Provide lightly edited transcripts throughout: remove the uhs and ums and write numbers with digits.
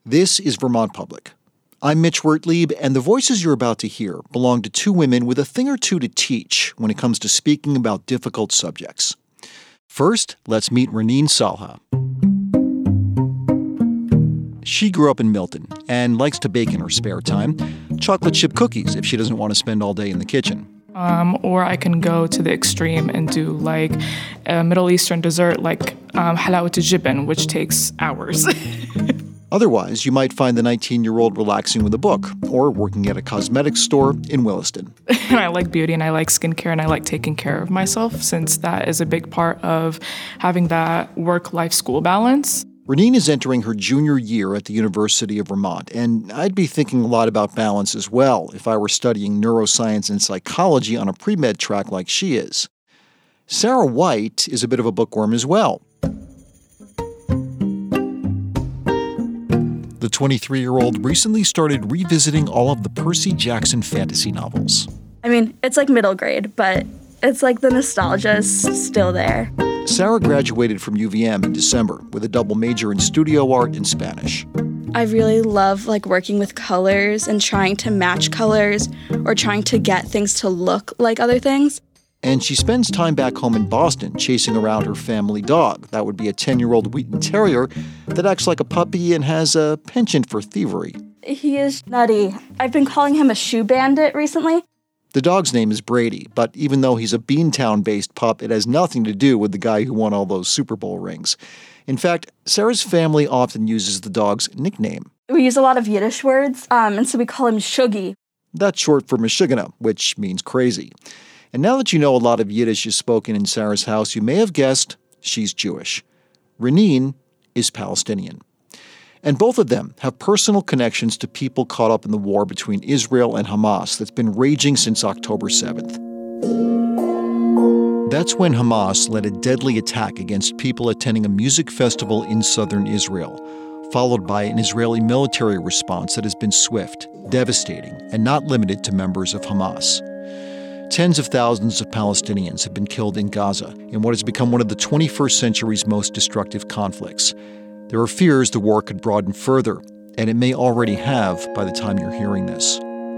This is Vermont Public. I'm Mitch Wertlieb, and the voices you're about to hear belong to two women with a thing or two to teach when it comes to speaking about difficult subjects. First, let's meet Reneen Salha. She grew up in Milton and likes to bake in her spare time, chocolate chip cookies if she doesn't want to spend all day in the kitchen. Or I can go to the extreme and do like a Middle Eastern dessert like halawat al-jibn, which takes hours. Otherwise, you might find the 19-year-old relaxing with a book or working at a cosmetics store in Williston. And I like beauty and I like skincare and I like taking care of myself since that is a big part of having that work-life-school balance. Reneen is entering her junior year at the University of Vermont, and I'd be thinking a lot about balance as well if I were studying neuroscience and psychology on a pre-med track like she is. Sarah White is a bit of a bookworm as well. The 23-year-old recently started revisiting all of the Percy Jackson fantasy novels. I mean, it's like middle grade, but it's like the nostalgia is still there. Sarah graduated from UVM in December with a double major in studio art and Spanish. I really love working with colors and trying to match colors or trying to get things to look like other things. And she spends time back home in Boston chasing around her family dog. That would be a 10-year-old Wheaton Terrier that acts like a puppy and has a penchant for thievery. He is nutty. I've been calling him a shoe bandit recently. The dog's name is Brady, but even though he's a Beantown-based pup, it has nothing to do with the guy who won all those Super Bowl rings. In fact, Sarah's family often uses the dog's nickname. We use a lot of Yiddish words, and so we call him Shuggy. That's short for Meshuggah, which means crazy. And now that you know a lot of Yiddish is spoken in Sarah's house, you may have guessed she's Jewish. Reneen is Palestinian. And both of them have personal connections to people caught up in the war between Israel and Hamas that's been raging since October 7th. That's when Hamas led a deadly attack against people attending a music festival in southern Israel, followed by an Israeli military response that has been swift, devastating, and not limited to members of Hamas. Tens of thousands of Palestinians have been killed in Gaza in what has become one of the 21st century's most destructive conflicts. There are fears the war could broaden further, and it may already have by the time you're hearing this.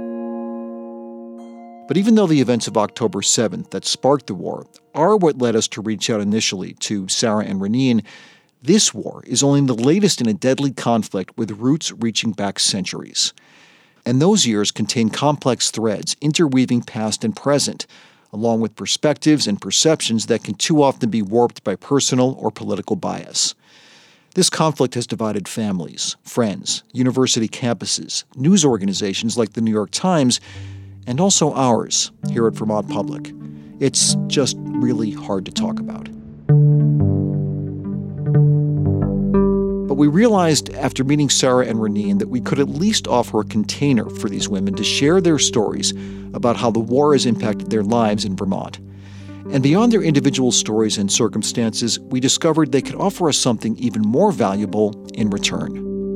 But even though the events of October 7th that sparked the war are what led us to reach out initially to Sarah and Reneen, this war is only the latest in a deadly conflict with roots reaching back centuries. And those years contain complex threads interweaving past and present, along with perspectives and perceptions that can too often be warped by personal or political bias. This conflict has divided families, friends, university campuses, news organizations like the New York Times, and also ours here at Vermont Public. It's just really hard to talk about. But we realized after meeting Sarah and Reneen that we could at least offer a container for these women to share their stories about how the war has impacted their lives in Vermont. And beyond their individual stories and circumstances, we discovered they could offer us something even more valuable in return.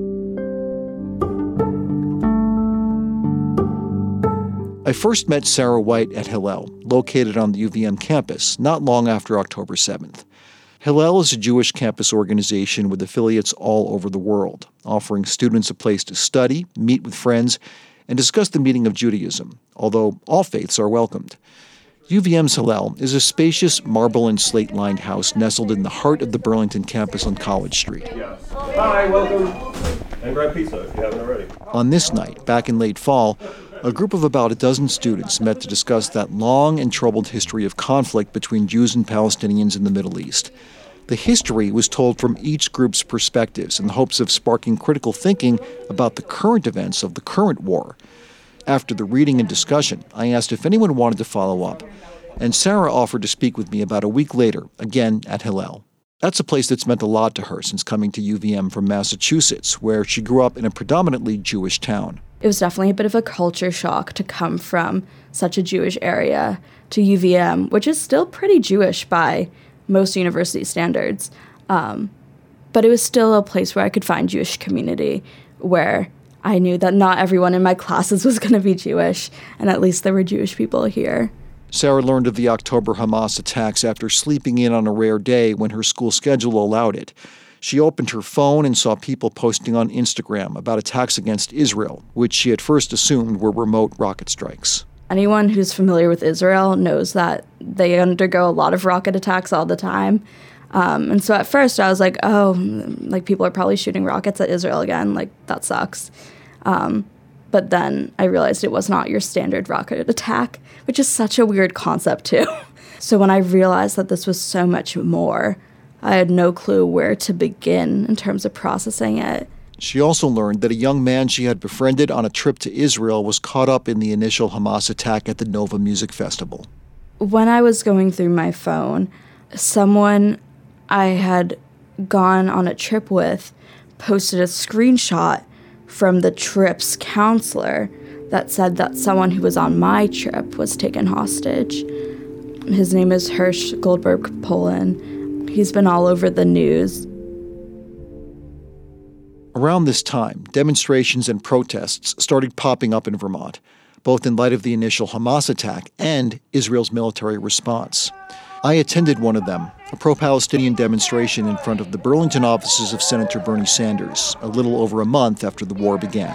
I first met Sarah White at Hillel, located on the UVM campus, not long after October 7th. Hillel is a Jewish campus organization with affiliates all over the world, offering students a place to study, meet with friends, and discuss the meaning of Judaism, although all faiths are welcomed. UVM's Hillel is a spacious marble and slate-lined house nestled in the heart of the Burlington campus on College Street. Yes. Hi, welcome. And grab pizza if you haven't already. On this night, back in late fall, a group of about a dozen students met to discuss that long and troubled history of conflict between Jews and Palestinians in the Middle East. The history was told from each group's perspectives in the hopes of sparking critical thinking about the current events of the current war. After the reading and discussion, I asked if anyone wanted to follow up, and Sarah offered to speak with me about a week later, again at Hillel. That's a place that's meant a lot to her since coming to UVM from Massachusetts, where she grew up in a predominantly Jewish town. It was definitely a bit of a culture shock to come from such a Jewish area to UVM, which is still pretty Jewish by most university standards. But it was still a place where I could find Jewish community, where I knew that not everyone in my classes was going to be Jewish, and at least there were Jewish people here. Sarah learned of the October Hamas attacks after sleeping in on a rare day when her school schedule allowed it. She opened her phone and saw people posting on Instagram about attacks against Israel, which she at first assumed were remote rocket strikes. Anyone who's familiar with Israel knows that they undergo a lot of rocket attacks all the time. And so at first I was like, oh, like people are probably shooting rockets at Israel again. Like, that sucks. But then I realized it was not your standard rocket attack, which is such a weird concept too. So when I realized that this was so much more, I had no clue where to begin in terms of processing it. She also learned that a young man she had befriended on a trip to Israel was caught up in the initial Hamas attack at the Nova Music Festival. When I was going through my phone, someone I had gone on a trip with posted a screenshot from the trip's counselor that said that someone who was on my trip was taken hostage. His name is Hirsch Goldberg-Polin. He's been all over the news. Around this time, demonstrations and protests started popping up in Vermont, both in light of the initial Hamas attack and Israel's military response. I attended one of them, a pro-Palestinian demonstration in front of the Burlington offices of Senator Bernie Sanders, a little over a month after the war began.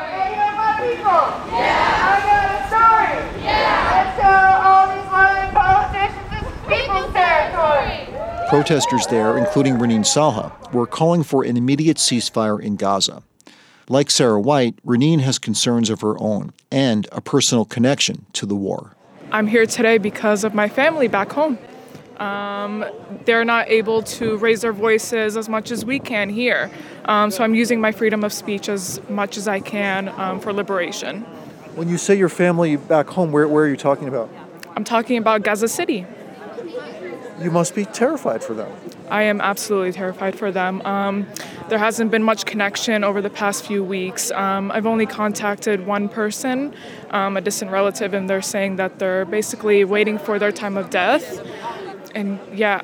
Protesters there, including Reneen Salha, were calling for an immediate ceasefire in Gaza. Like Sarah White, Reneen has concerns of her own and a personal connection to the war. I'm here today because of my family back home. They're not able to raise their voices as much as we can here. So I'm using my freedom of speech as much as I can for liberation. When you say your family back home, where are you talking about? I'm talking about Gaza City. You must be terrified for them. I am absolutely terrified for them. There hasn't been much connection over the past few weeks. I've only contacted one person, a distant relative, and they're saying that they're basically waiting for their time of death. And yeah,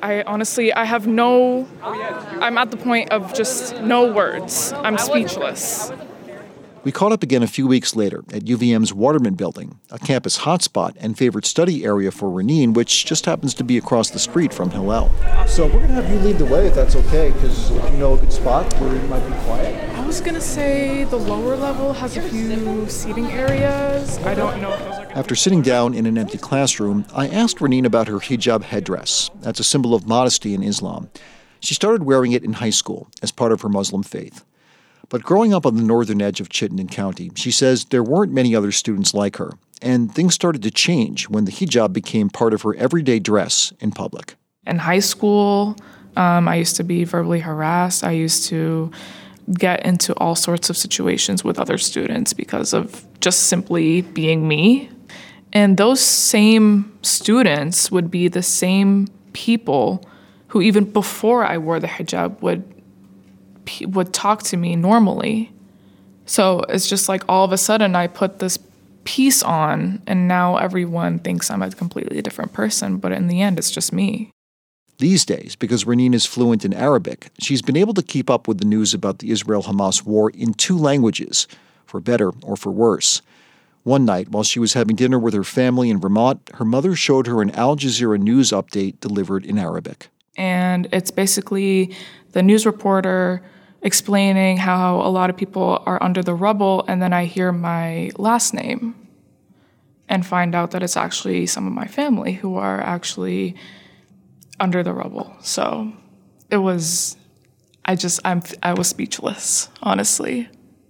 I'm at the point of just no words. I'm speechless. We caught up again a few weeks later at UVM's Waterman Building, a campus hotspot and favorite study area for Reneen, which just happens to be across the street from Hillel. So we're going to have you lead the way, if that's okay, because if you know a good spot where it might be quiet. I was going to say the lower level has a few seating areas. I don't know if those are going to... After sitting down in an empty classroom, I asked Reneen about her hijab headdress. That's a symbol of modesty in Islam. She started wearing it in high school as part of her Muslim faith. But growing up on the northern edge of Chittenden County, she says there weren't many other students like her, and things started to change when the hijab became part of her everyday dress in public. In high school, I used to be verbally harassed. I used to get into all sorts of situations with other students because of just simply being me. And those same students would be the same people who, even before I wore the hijab, would talk to me normally. So it's just like all of a sudden I put this piece on and now everyone thinks I'm a completely different person, but in the end it's just me. These days, because Reneen is fluent in Arabic, she's been able to keep up with the news about the Israel-Hamas war in 2 languages, for better or for worse. One night, while she was having dinner with her family in Vermont, her mother showed her an Al Jazeera news update delivered in Arabic. And it's basically the news reporter explaining how a lot of people are under the rubble, and then I hear my last name and find out that it's actually some of my family who are actually under the rubble. So it was, I was speechless, honestly.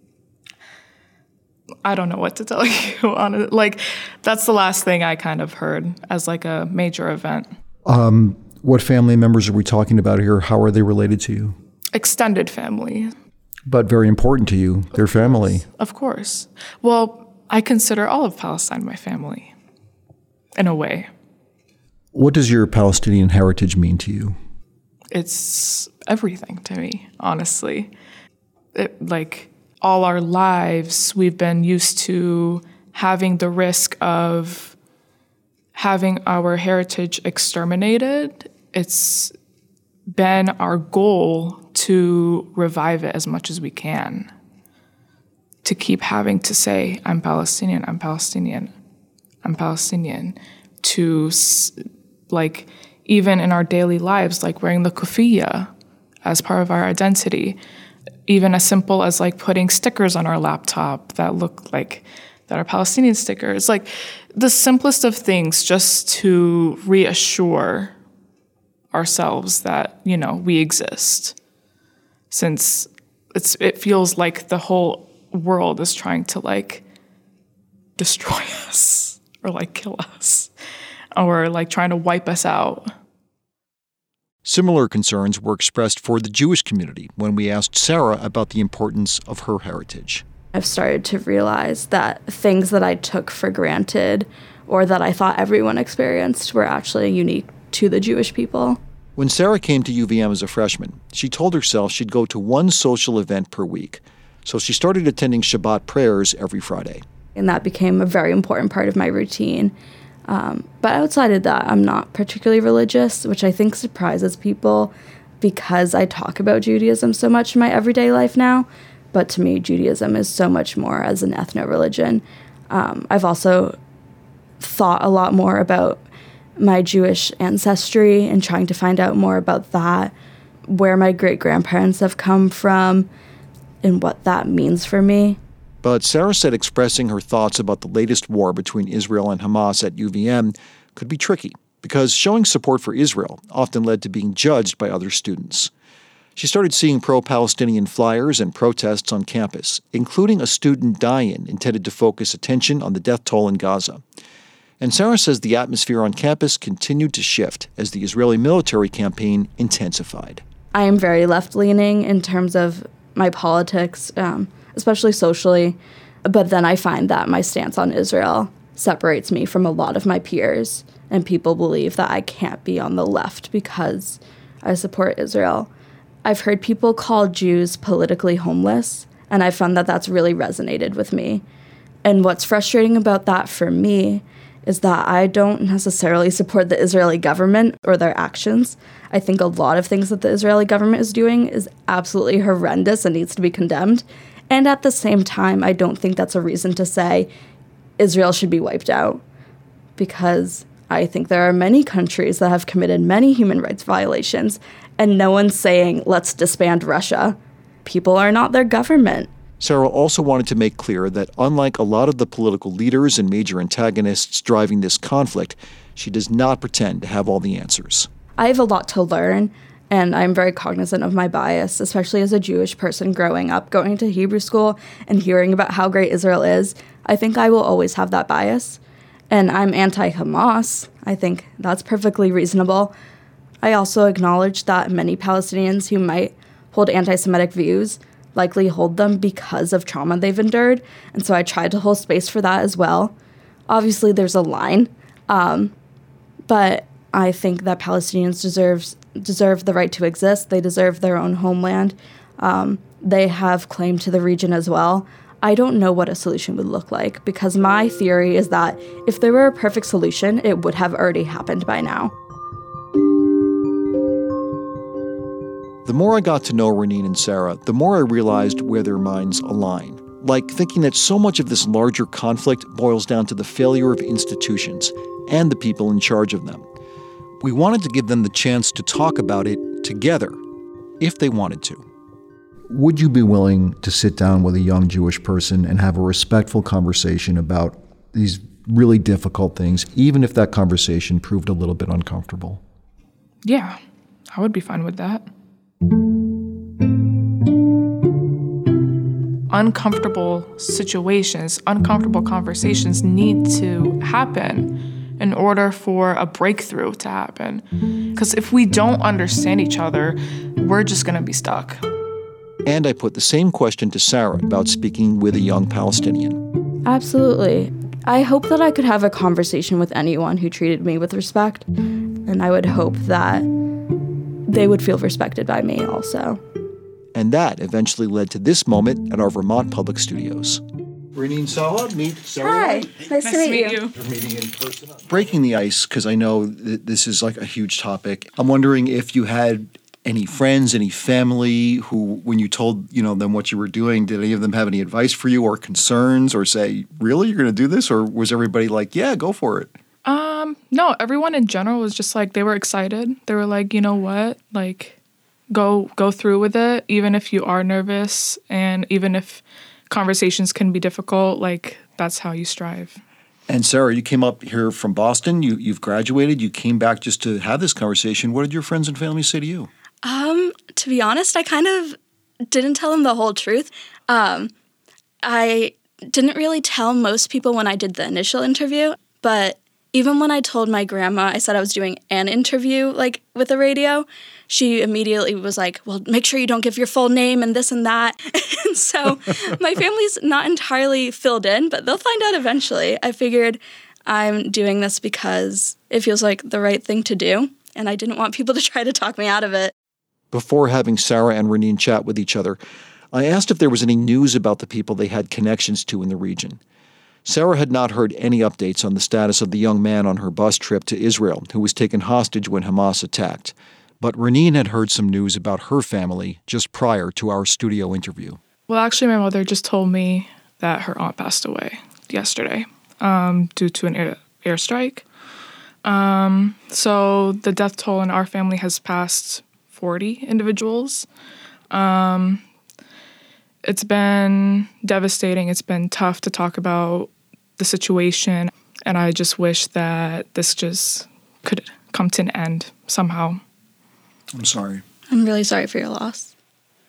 I don't know what to tell you. Like, that's the last thing I kind of heard as like a major event. What family members are we talking about here? How are they related to you? Extended family. But very important to you, their family. Of course. Well, I consider all of Palestine my family, in a way. What does your Palestinian heritage mean to you? It's everything to me, honestly. Like, all our lives, we've been used to having the risk of having our heritage exterminated. It's been our goal to revive it as much as we can. To keep having to say, I'm Palestinian, I'm Palestinian, I'm Palestinian. To, like, even in our daily lives, like wearing the kufiya as part of our identity. Even as simple as like putting stickers on our laptop that look like that are Palestinian stickers. Like the simplest of things just to reassure ourselves that, you know, we exist. Since it feels like the whole world is trying to like destroy us or like kill us or like trying to wipe us out. Similar concerns were expressed for the Jewish community when we asked Sarah about the importance of her heritage. I've started to realize that things that I took for granted or that I thought everyone experienced were actually unique to the Jewish people. When Sarah came to UVM as a freshman, she told herself she'd go to one social event per week. So she started attending Shabbat prayers every Friday. And that became a very important part of my routine. But outside of that, I'm not particularly religious, which I think surprises people because I talk about Judaism so much in my everyday life now. But to me, Judaism is so much more as an ethno-religion. I've also thought a lot more about my Jewish ancestry and trying to find out more about that, where my great-grandparents have come from, and what that means for me. But Sarah said expressing her thoughts about the latest war between Israel and Hamas at UVM could be tricky because showing support for Israel often led to being judged by other students. She started seeing pro-Palestinian flyers and protests on campus, including a student die-in intended to focus attention on the death toll in Gaza. And Sarah says the atmosphere on campus continued to shift as the Israeli military campaign intensified. I am very left-leaning in terms of my politics, especially socially, but then I find that my stance on Israel separates me from a lot of my peers, and people believe that I can't be on the left because I support Israel. I've heard people call Jews politically homeless, and I found that that's really resonated with me. And what's frustrating about that for me is that I don't necessarily support the Israeli government or their actions. I think a lot of things that the Israeli government is doing is absolutely horrendous and needs to be condemned. And at the same time, I don't think that's a reason to say Israel should be wiped out, because I think there are many countries that have committed many human rights violations, and no one's saying, let's disband Russia. People are not their government. Sarah also wanted to make clear that unlike a lot of the political leaders and major antagonists driving this conflict, she does not pretend to have all the answers. I have a lot to learn, and I'm very cognizant of my bias, especially as a Jewish person growing up, going to Hebrew school and hearing about how great Israel is. I think I will always have that bias. And I'm anti-Hamas. I think that's perfectly reasonable. I also acknowledge that many Palestinians who might hold anti-Semitic views likely hold them because of trauma they've endured, and so I tried to hold space for that as well. Obviously, there's a line, but I think that Palestinians deserve the right to exist. They deserve their own homeland. They have claim to the region as well. I don't know what a solution would look like, because my theory is that if there were a perfect solution, it would have already happened by now. The more I got to know Reneen and Sarah, the more I realized where their minds align. Like thinking that so much of this larger conflict boils down to the failure of institutions and the people in charge of them. We wanted to give them the chance to talk about it together, if they wanted to. Would you be willing to sit down with a young Jewish person and have a respectful conversation about these really difficult things, even if that conversation proved a little bit uncomfortable? Yeah, I would be fine with that. Uncomfortable situations, uncomfortable conversations need to happen in order for a breakthrough to happen. Because if we don't understand each other, we're just going to be stuck. And I put the same question to Sarah about speaking with a young Palestinian. Absolutely. I hope that I could have a conversation with anyone who treated me with respect, and I would hope that they would feel respected by me also. And that eventually led to this moment at our Vermont Public Studios. Reneen Saha, meet Sarah. Hi, nice to meet you. We're meeting in person. Breaking the ice, because I know that this is like a huge topic. I'm wondering if you had any friends, any family who, when you told them what you were doing, did any of them have any advice for you or concerns or say, really, you're going to do this? Or was everybody like, yeah, go for it? No, everyone in general was just like, they were excited. They were like, you know what? Like, go through with it, even if you are nervous and even if conversations can be difficult. Like, that's how you strive. And Sarah, you came up here from Boston. You've graduated. You came back just to have this conversation. What did your friends and family say to you? To be honest, I kind of didn't tell them the whole truth. I didn't really tell most people when I did the initial interview, but even when I told my grandma, I said I was doing an interview, like, with the radio, she immediately was like, well, make sure you don't give your full name and this and that. And so my family's not entirely filled in, but they'll find out eventually. I figured I'm doing this because it feels like the right thing to do, and I didn't want people to try to talk me out of it. Before having Sarah and Reneen chat with each other, I asked if there was any news about the people they had connections to in the region. Sarah had not heard any updates on the status of the young man on her bus trip to Israel who was taken hostage when Hamas attacked. But Reneen had heard some news about her family just prior to our studio interview. Well, actually, my mother just told me that her aunt passed away yesterday due to an airstrike. So the death toll in our family has passed 40 individuals. It's been devastating. It's been tough to talk about the situation, and I just wish that this just could come to an end somehow. I'm sorry. I'm really sorry for your loss.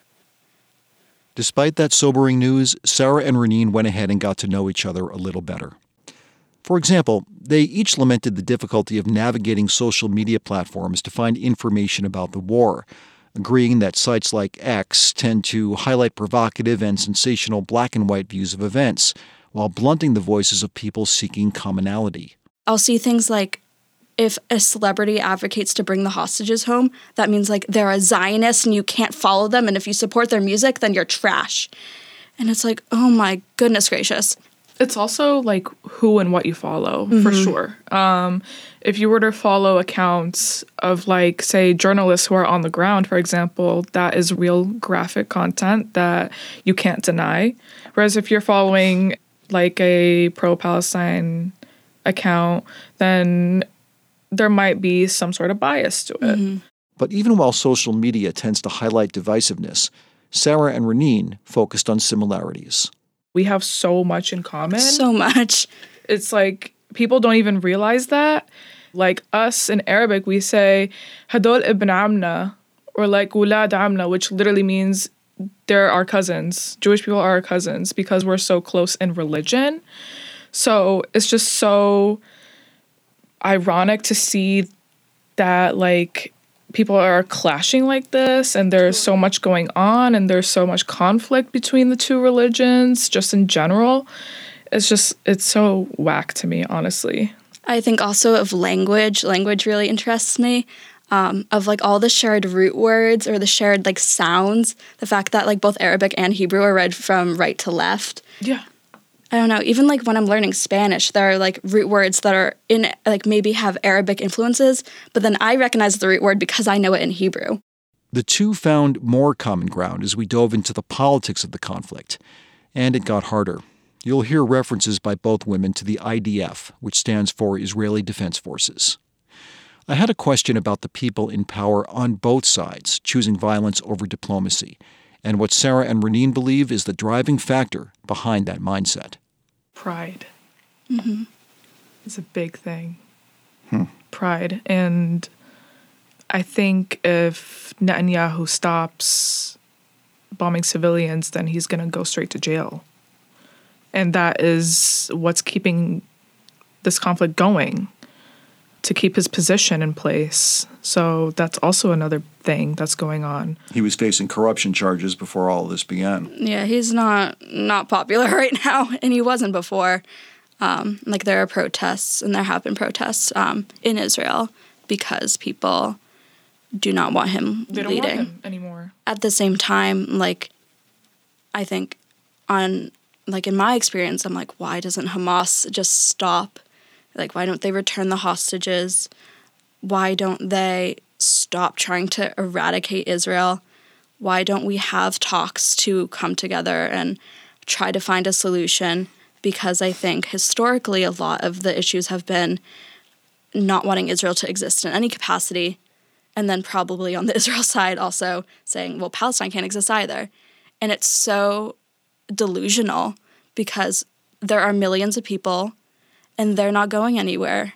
Despite that sobering news, Sarah and Reneen went ahead and got to know each other a little better. For example, they each lamented the difficulty of navigating social media platforms to find information about the war, agreeing that sites like X tend to highlight provocative and sensational black and white views of events, while blunting the voices of people seeking commonality. I'll see things like, if a celebrity advocates to bring the hostages home, that means, like, they're a Zionist and you can't follow them, and if you support their music, then you're trash. And it's like, oh my goodness gracious. It's also like who and what you follow, for sure. If you were to follow accounts of, like, say, journalists who are on the ground, for example, that is real graphic content that you can't deny. Whereas if you're following, like, a pro-Palestine account, then there might be some sort of bias to it. But even while social media tends to highlight divisiveness, Sarah and Reneen focused on similarities. We have so much in common. So much. It's like people don't even realize that. Like us in Arabic, we say Hadol ibn Amna, or like Wulad Amna, which literally means they're our cousins. Jewish people are our cousins because we're so close in religion. So it's just so ironic to see that, like, people are clashing like this, and there's so much going on, and there's so much conflict between the two religions just in general. It's so whack to me, honestly. I think also of language. Language really interests me. Of, like, all the shared root words or the shared, like, sounds. The fact that, like, both Arabic and Hebrew are read from right to left. Yeah. I don't know, even, like, when I'm learning Spanish, there are, like, root words that are in, like, maybe have Arabic influences, but then I recognize the root word because I know it in Hebrew. The two found more common ground as we dove into the politics of the conflict, and it got harder. You'll hear references by both women to the IDF, which stands for Israeli Defense Forces. I had a question about the people in power on both sides choosing violence over diplomacy, and what Sarah and Reneen believe is the driving factor behind that mindset. Pride. It's a big thing. Pride. And I think if Netanyahu stops bombing civilians, then he's going to go straight to jail. And that is what's keeping this conflict going, to keep his position in place. So that's also another thing that's going on. He was facing corruption charges before all of this began. Yeah, he's not popular right now, and he wasn't before. Like, there are protests, and there have been protests in Israel because people do not want him They don't leading. want him anymore. At the same time, like, I think in my experience, I'm like, why doesn't Hamas just stop? Like, why don't they return the hostages? Why don't they stop trying to eradicate Israel? Why don't we have talks to come together and try to find a solution? Because I think historically a lot of the issues have been not wanting Israel to exist in any capacity and then probably on the Israel side also saying, well, Palestine can't exist either. And it's so delusional because there are millions of people and they're not going anywhere.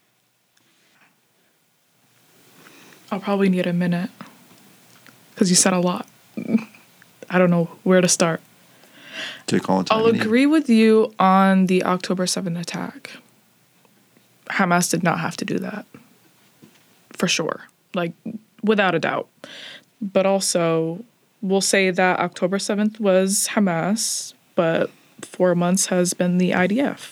I'll probably need a minute because you said a lot. I don't know where to start. Take all the time. I'll agree with you on the October 7th attack. Hamas did not have to do that. For sure. Like, without a doubt. But also, we'll say that October 7th was Hamas, but 4 months has been the IDF.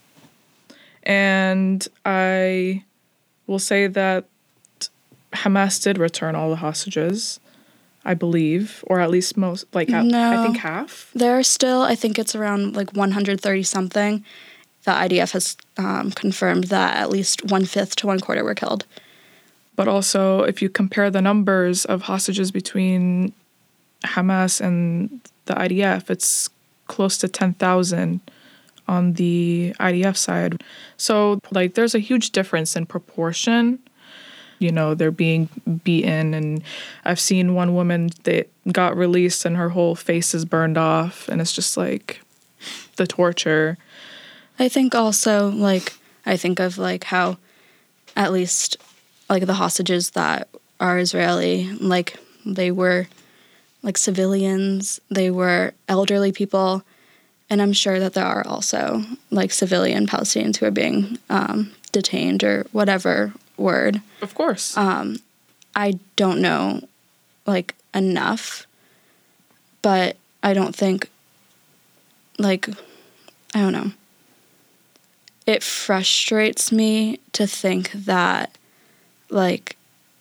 And I will say that Hamas did return all the hostages, I believe, or at least most, like, I think half. There are still, I think it's around like 130 something. The IDF has confirmed that at least 1/5 to 1/4 were killed. But also, if you compare the numbers of hostages between Hamas and the IDF, it's close to 10,000 on the IDF side. So, like, there's a huge difference in proportion. You know, they're being beaten, and I've seen one woman that got released and her whole face is burned off, and it's just like the torture. I think also, like, I think of like how at least like the hostages that are Israeli, like they were like civilians, they were elderly people, and I'm sure that there are also like civilian Palestinians who are being detained or whatever word. Of course. I don't know like enough, but I don't think like, I don't know. It frustrates me to think that, like,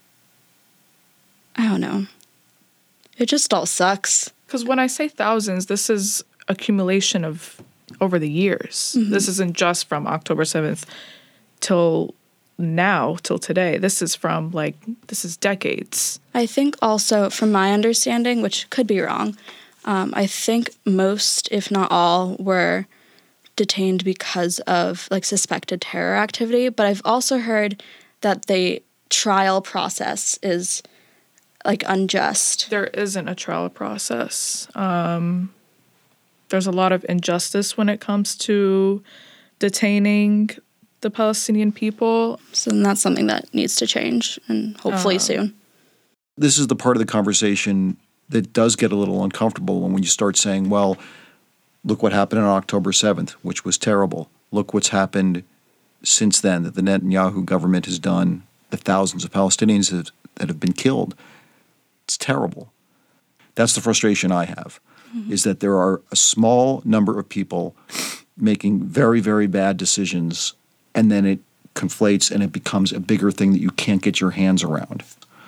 I don't know. It just all sucks. Because when I say thousands, this is accumulation of over the years. Mm-hmm. This isn't just from October 7th till now, till today. This is from, like, this is decades. I think also, from my understanding, which could be wrong, I think most, if not all, were detained because of like suspected terror activity, but I've also heard that the trial process is like unjust. There isn't a trial process. There's a lot of injustice when it comes to detaining the Palestinian people. So that's something that needs to change, and hopefully soon. This is the part of the conversation that does get a little uncomfortable when you start saying, well, look what happened on October 7th, which was terrible. Look what's happened since then that the Netanyahu government has done, the thousands of Palestinians that have been killed. It's terrible. That's the frustration I have, is that there are a small number of people making very, very bad decisions, and then it conflates and it becomes a bigger thing that you can't get your hands around.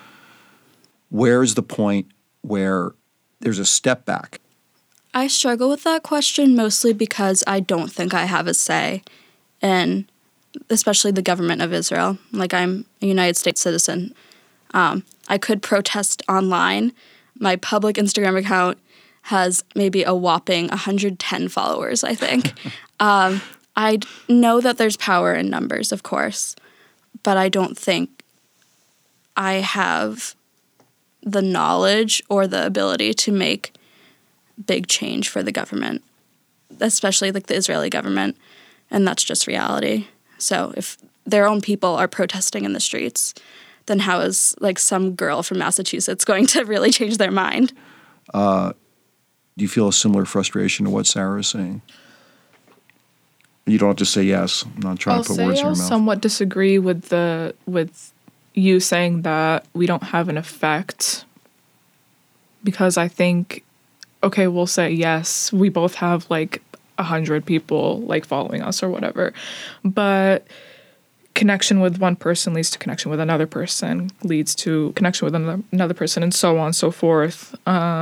Where's the point where there's a step back? I struggle with that question mostly because I don't think I have a say in, especially the government of Israel. Like, I'm a United States citizen. I could protest online. My public Instagram account has maybe a whopping 110 followers, I think. I know that there's power in numbers, of course, but I don't think I have the knowledge or the ability to make big change for the government, especially like the Israeli government, and that's just reality. So if their own people are protesting in the streets, then how is like some girl from Massachusetts going to really change their mind? Do you feel a similar frustration to what Sarah is saying? You don't have to say yes. I'm not trying to put words in your mouth. I'll somewhat disagree with you saying that we don't have an effect, because I think, okay, we'll say yes, we both have like 100 people like following us or whatever, but connection with one person leads to connection with another person, leads to connection with another person, and so on and so forth.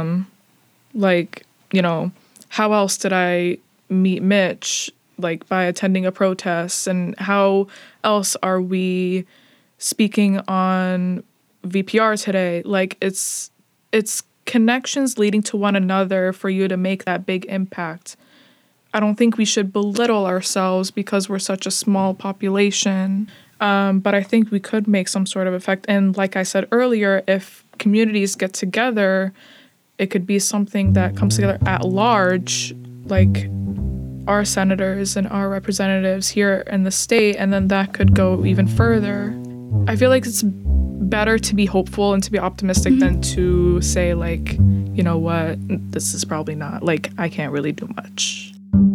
Like, you know, how else did I meet Mitch? Like, by attending a protest. And how else are we speaking on VPR today? Like, it's connections leading to one another for you to make that big impact I don't think we should belittle ourselves because we're such a small population. But I think we could make some sort of effect. And like I said earlier, if communities get together, it could be something that comes together at large, like our senators and our representatives here in the state, and then that could go even further. I feel like it's better to be hopeful and to be optimistic than to say, like, you know what, this is probably not, like, I can't really do much.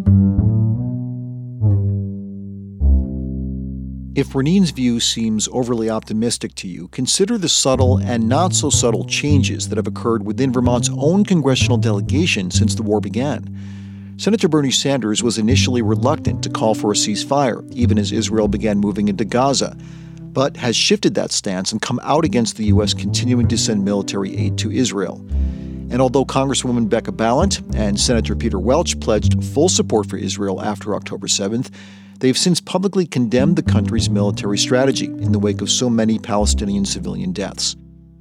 If Reneen's view seems overly optimistic to you, consider the subtle and not so subtle changes that have occurred within Vermont's own congressional delegation since the war began. Senator Bernie Sanders was initially reluctant to call for a ceasefire, even as Israel began moving into Gaza, but has shifted that stance and come out against the U.S. continuing to send military aid to Israel. And although Congresswoman Becca Balint and Senator Peter Welch pledged full support for Israel after October 7th, they've since publicly condemned the country's military strategy in the wake of so many Palestinian civilian deaths.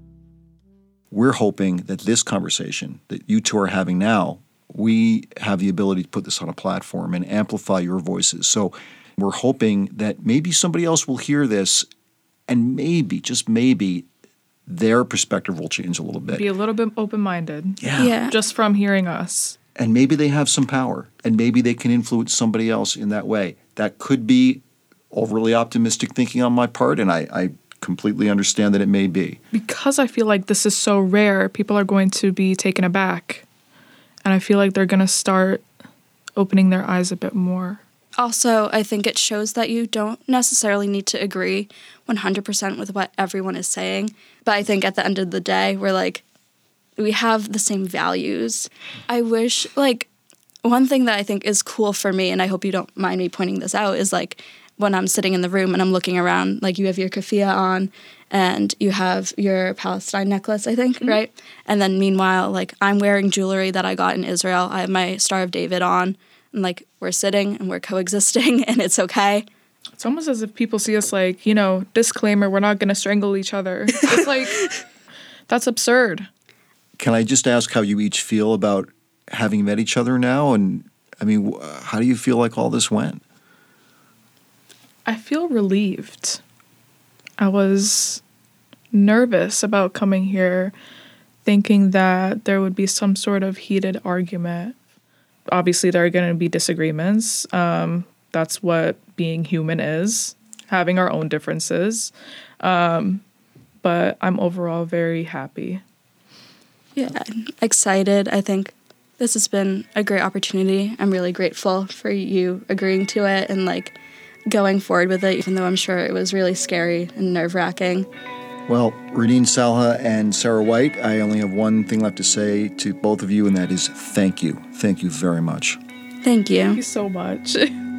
We're hoping that this conversation that you two are having now, we have the ability to put this on a platform and amplify your voices. So we're hoping that maybe somebody else will hear this and maybe, just maybe, their perspective will change a little bit. Be a little bit open-minded. Yeah. Just from hearing us. And maybe they have some power, and maybe they can influence somebody else in that way. That could be overly optimistic thinking on my part, and I completely understand that it may be. Because I feel like this is so rare, people are going to be taken aback. And I feel like they're going to start opening their eyes a bit more. Also, I think it shows that you don't necessarily need to agree 100% with what everyone is saying. But I think at the end of the day, we have the same values. I wish, one thing that I think is cool for me, and I hope you don't mind me pointing this out, is when I'm sitting in the room and I'm looking around, you have your keffiyeh on and you have your Palestine necklace, I think, right? And then meanwhile, I'm wearing jewelry that I got in Israel. I have my Star of David on. And we're sitting and we're coexisting and it's okay. It's almost as if people see us disclaimer, we're not going to strangle each other. It's that's absurd. Can I just ask how you each feel about having met each other now? And how do you feel like all this went? I feel relieved. I was nervous about coming here, thinking that there would be some sort of heated argument. Obviously, there are going to be disagreements. That's what being human is, having our own differences. But I'm overall very happy. Yeah, excited. I think this has been a great opportunity. I'm really grateful for you agreeing to it and going forward with it, even though I'm sure it was really scary and nerve-wracking. Well, Reneen Salha and Sarah White, I only have one thing left to say to both of you, and that is thank you. Thank you very much. Thank you. Thank you so much.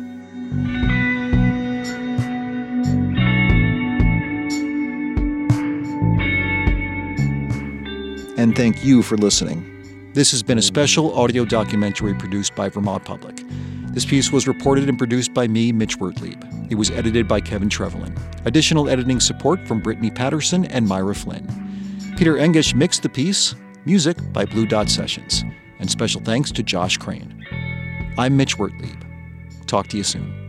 And thank you for listening. This has been a special audio documentary produced by Vermont Public. This piece was reported and produced by me, Mitch Wertlieb. It was edited by Kevin Trevelyan. Additional editing support from Brittany Patterson and Myra Flynn. Peter Engish mixed the piece. Music by Blue Dot Sessions. And special thanks to Josh Crane. I'm Mitch Wertlieb. Talk to you soon.